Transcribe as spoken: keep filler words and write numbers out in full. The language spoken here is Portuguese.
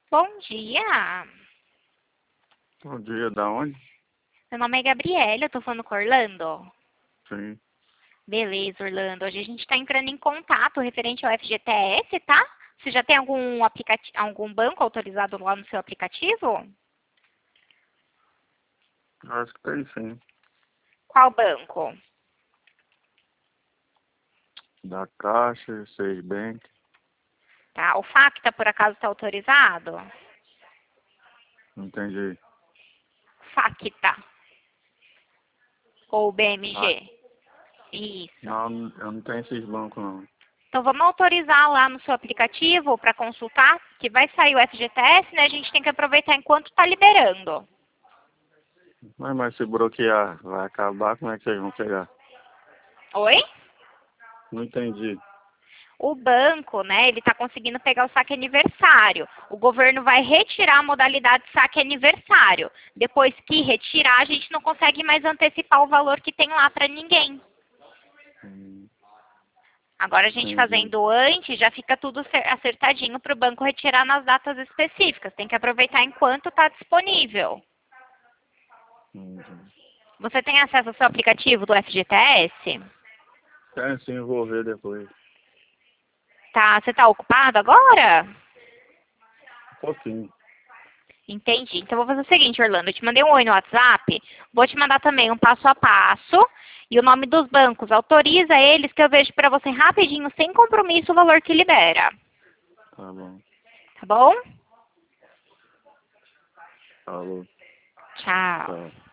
Bom dia. Bom dia, da onde? Meu nome é Gabriela, eu tô falando com Orlando. Sim. Beleza, Orlando. Hoje a gente está entrando em contato referente ao F G T S, tá? Você já tem algum aplicativo, algum banco autorizado lá no seu aplicativo? Acho que tem sim. Qual banco? Da Caixa, Seis Bank. Tá? O Facta, por acaso, está autorizado? Não entendi. Facta. Ou Ah, B M G? Isso. não, eu não tenho esses bancos não. Então vamos autorizar lá no seu aplicativo para consultar, que vai sair o F G T S, né? A gente tem que aproveitar enquanto está liberando. Mas, mas se bloquear, vai acabar, como é que vocês vão pegar? Oi? Não entendi. O banco, né, ele está conseguindo pegar o saque aniversário. O governo vai retirar a modalidade saque aniversário. Depois que retirar, a gente não consegue mais antecipar o valor que tem lá para ninguém. Hum, Agora a gente entendi. fazendo antes, já fica tudo acertadinho para o banco retirar nas datas específicas. Tem que aproveitar enquanto está disponível. Uhum. Você tem acesso ao seu aplicativo do F G T S? Quer se envolver depois. Tá, você está ocupado agora? Um pouquinho. Entendi. Então, eu vou fazer o seguinte, Orlando. Eu te mandei um oi no WhatsApp. Vou te mandar também um passo a passo e o nome dos bancos. Autoriza eles que eu vejo para você rapidinho, sem compromisso, o valor que libera. Tá bom. Tá bom? Falou. Tchau. Tchau.